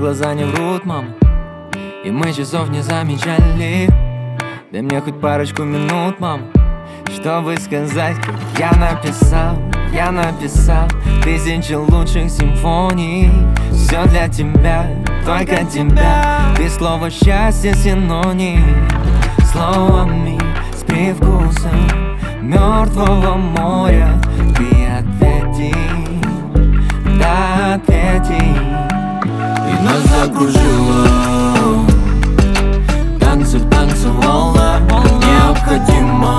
глаза не врут, мама, и мы часов не замечали. Дай мне хоть парочку минут, мама, чтобы сказать, как я написал тысячи лучших симфоний. Все для тебя, только тебя, без слова счастье синоним. Словами с привкусом мертвого моря. Ты ответи, да ответи. И нас закружило, танцы, танцы, волна необходима.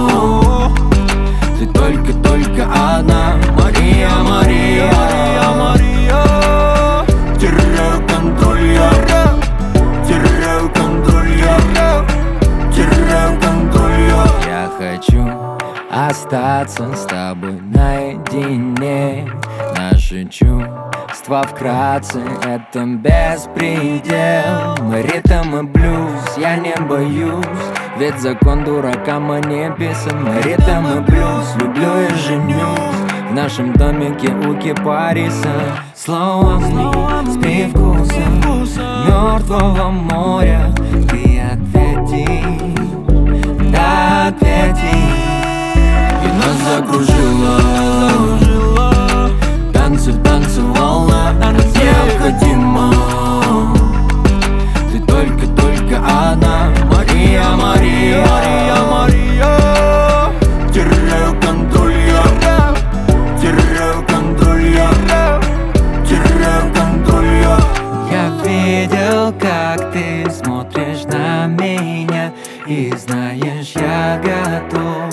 Ты только одна, Мария, Мария, Мария, Мария. Теряю контроль я, теряю контроль я, теряю контроль я. Я хочу остаться с тобой наедине. Наши чувства вкратце — это беспредел. Мы ритм и блюз, я не боюсь, ведь закон дурака мы не писан. Мы ритм и блюз, люблю и женюсь в нашем домике у кипариса. Словами с привкусом мертвого моря. Ты ответи, да ответи. И нас закружило, танцы, танцы, волна необходима. Ты только одна, Мария, Мария, Мария, Мария. Теряю контроль я, теряю контроль я, теряю контроль я. Я видел, как ты смотришь на меня, и знаешь, я готов.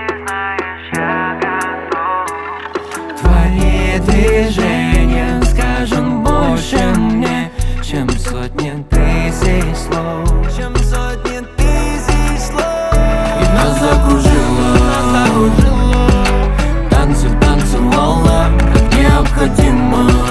Твои движения скажут больше мне, чем сотни тысяч слов. И нас закружило, танцы, танцы, волна необходима.